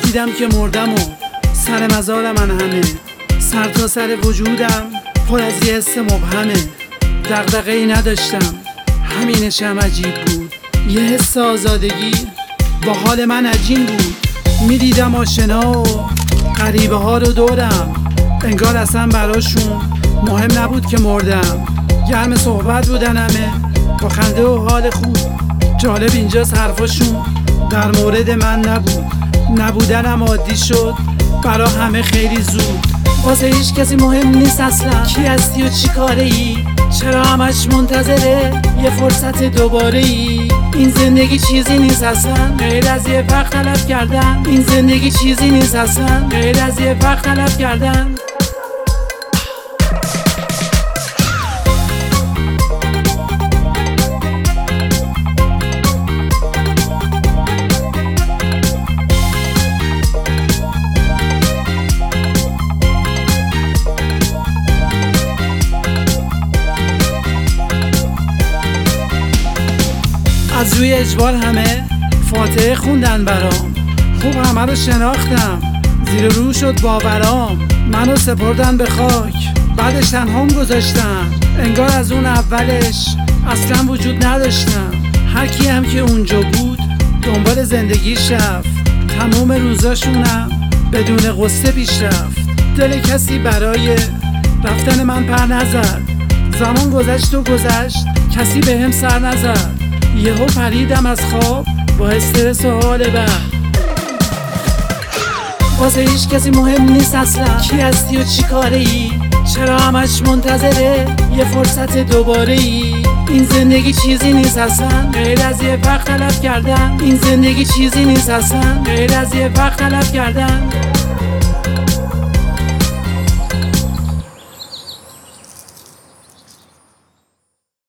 رسیدم که مردم و سر مزار من همه، سر تا سر وجودم پر از یه حس مبهمه. دغدغه ای نداشتم، همینشم عجیب بود، یه حس آزادگی با حال من عجین بود. میدیدم آشنا و غریبه ها رو دورم، انگار اصلا براشون مهم نبود که مردم. گرم صحبت بودن همه با خنده و حال خوب. جالب اینجاست حرفاشون در مورد من نبود، نبودنم عادی شد برا همه خیلی زود. واسه هیچ کسی مهم نیست اصلا کی هستی و چی کاره ای، چرا همش منتظره یه فرصت دوباره ای. این زندگی چیزی نیست اصلا غیر از یه وقت تلف کردن، این زندگی چیزی نیست اصلا غیر از یه وقت تلف کردن. از روی اجبار همه فاتحه خوندن برام، خوب همه رو شناختم، زیر رو شد باورام. منو سپردن به خاک، بعدش تنهام گذاشتن، انگار از اون اولش اصلا وجود نداشتم. هر کی هم که اونجا بود دنبال زندگیش رفت، تمام روزاشونم بدون قصه پیش رفت. دل کسی برای رفتن من پر نزد، زمان گذشت و گذشت کسی به هم سر نزد. یهو پریدم از خواب با استرس و حال بد. واسه هیچ کسی مهم نیست اصلا کی هستی و چی کاره ای، چرا همش منتظره یه فرصت دوباره ای. این زندگی چیزی نیست اصلا غیر از یه وقت تلف کردن، این زندگی چیزی نیست اصلا غیر از یه وقت تلف کردن.